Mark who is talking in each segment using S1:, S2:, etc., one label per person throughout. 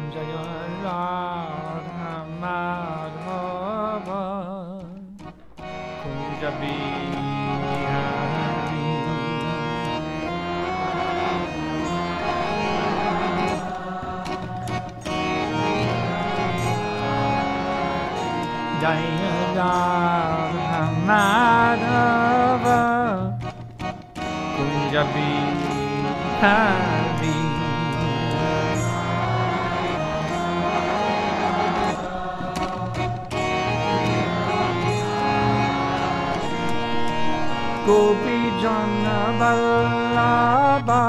S1: Jaya Radha Madhava Kunja Bihari Jaya Radha Madhava Kunja Bihari Gopi Jana Vallabha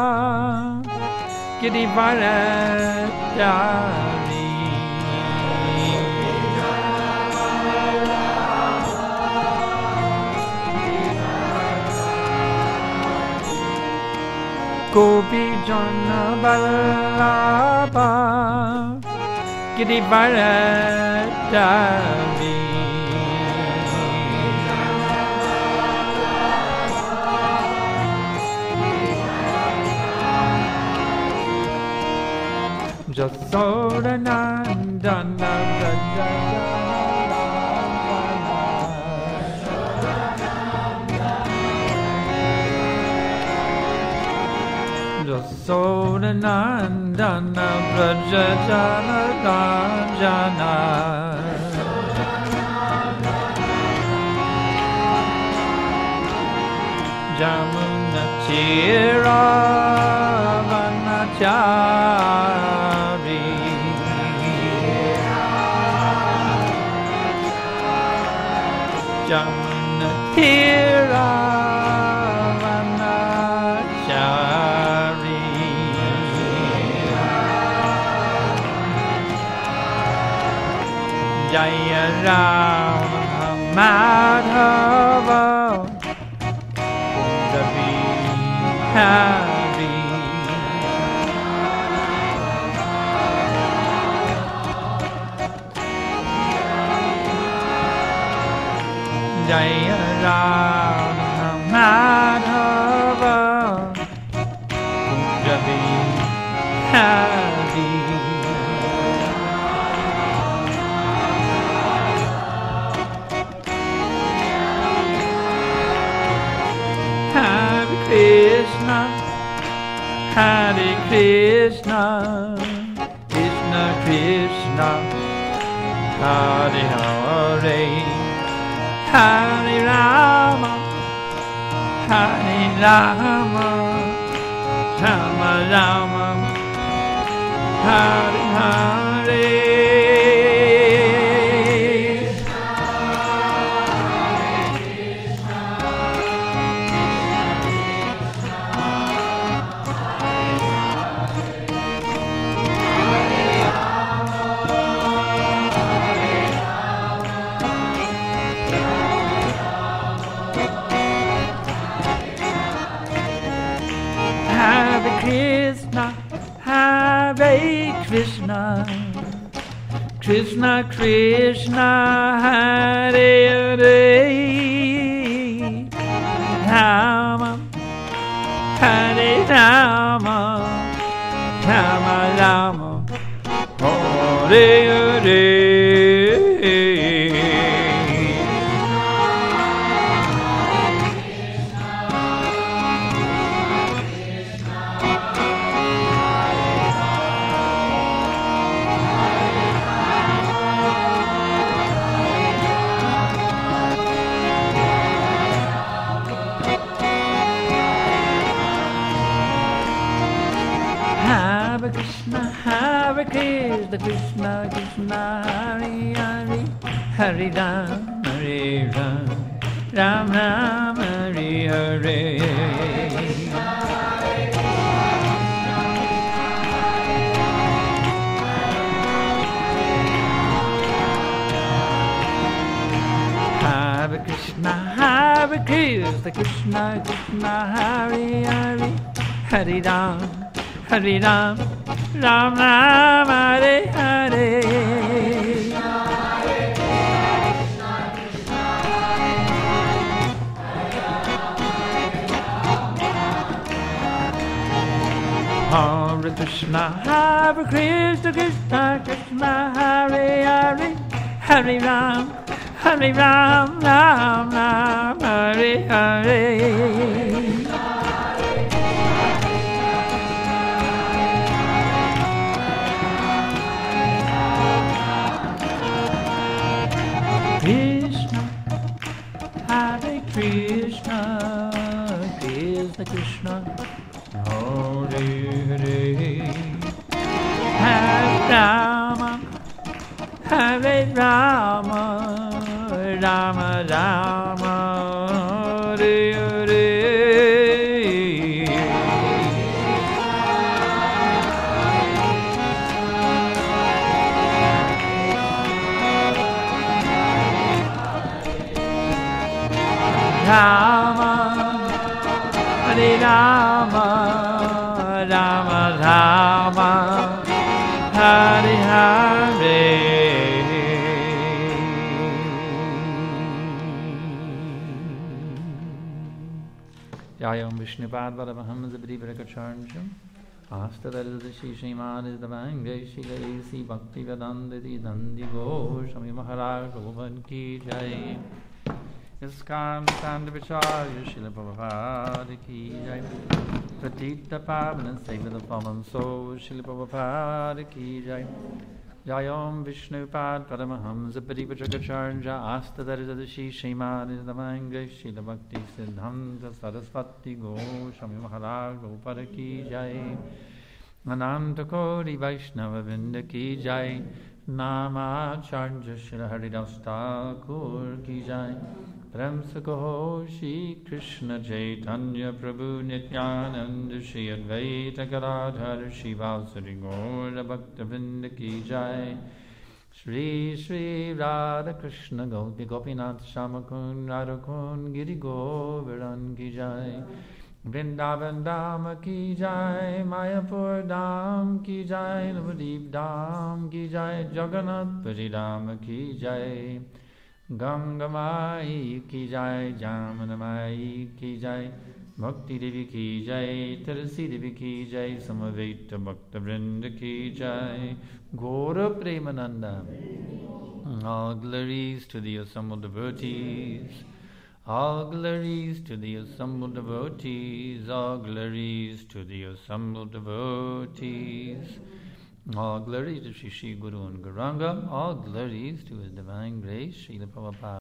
S1: Girivardhari Gopi Jana Vallabha Girivardhari Jasoda Nandana Jasoda Nandana Braja Jana Jana Jamuna Chira Vanachari Jamuna Chira Vanachari Jaya Rama Madhava Kunja Bihari Jaya Radha Madhava Kunja Bihari Hare Krishna Hare Krishna Krishna Krishna Hare Hare Hare Rama Hare Rama Rama Rama Hare Hare Hare Krishna, Hare Krishna, Krishna Krishna, Hare Hare, Rama, Hare Rama, Rama Rama, Hare Hare. Hare Krishna, Hare Krishna, Krishna Krishna, Hare Hare, Hare Ram, Hare Ram, Ram Ram, Hare Hare. Hare Krishna, Hare Krishna, Krishna Krishna, Hare Hare, Hare Ram, Hare Ram, Ram Ram, Hare Hare. Hare Hare Krishna, Krishna Krishna, Hare Hare, Hare Ram, Ram Ram, Hare Hare. Krishna, Hare Krishna, Krishna Krishna, Hare Hare, Hare Rama, Hare Rama, Rama Rama, Hare Hare. Rama, Hare Rama, Rama Rama, Hare Hare. Jayam Vishnupad Paramahamsa Pariprakacharnam Astadaldashi Sriman is the Vangai Shilaisi Bhakti Vedandati Dandi Goshami Maharaj Govan Ki Jai. Iskam Sandavicharya Srila Prabhupada Ki Jai. Pratita Pavana Seva the Pavan So Srila Prabhupada Ki Jai. Jayam Vishnupad Paramahamsa Pariprakacharya Astadaldashi Sriman is the Vangai Srila Bhakti Siddhanta Saraswati Goshami Maharaj Gopada Ki Jai. Ananta Kori Vaishnava Vrinda Ki Jai. Namacharya Shri Haridas Thakur Ki Jai. Prem se kaho Shri Krishna Chaitanya Prabhu Nityananda Shri Advaita Gadadhar Shri Vasari Gaura Bhakta Vrinda Ki Jai. Shri Shri Radha Krishna Gopi Gopinath Shamakun Radhakun Giri Govardhan Ki Jai. Vrindavan Dham Ki Jai, Mayapur Dham Ki Jai, Navadip Dham Ki Jai, Jagannath Puri Dham Ki Jai, Ganga Mai Ki Jai, Jamana Mai Ki Jai, Bhakti Devi Ki Jai, Tulsi Devi Ki Jai, Samaveta Bhakta Vrinda Ki Jai, Gaura Premananda. All glories to the assembled devotees. All glories to the assembled devotees, all glories to the assembled devotees. All glories to Shri Guru and Gauranga, all glories to His Divine Grace, Srila Prabhupada.